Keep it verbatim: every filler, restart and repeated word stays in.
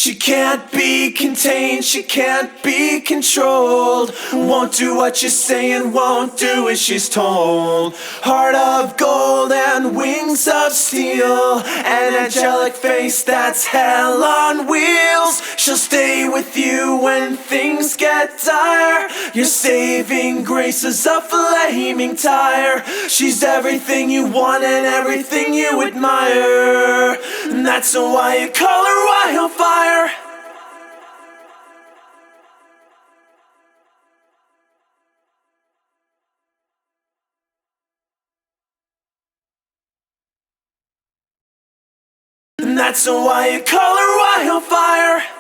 She can't be contained, she can't be controlled. Won't do what you say and won't do as she's told. Heart of gold and wings of steel, an angelic face that's hell on wheels. She'll stay with you when things get dire. Your saving grace is a flaming tire. She's everything you want and everything you admire, and that's why you call her wildfire. And that's why you call her wildfire.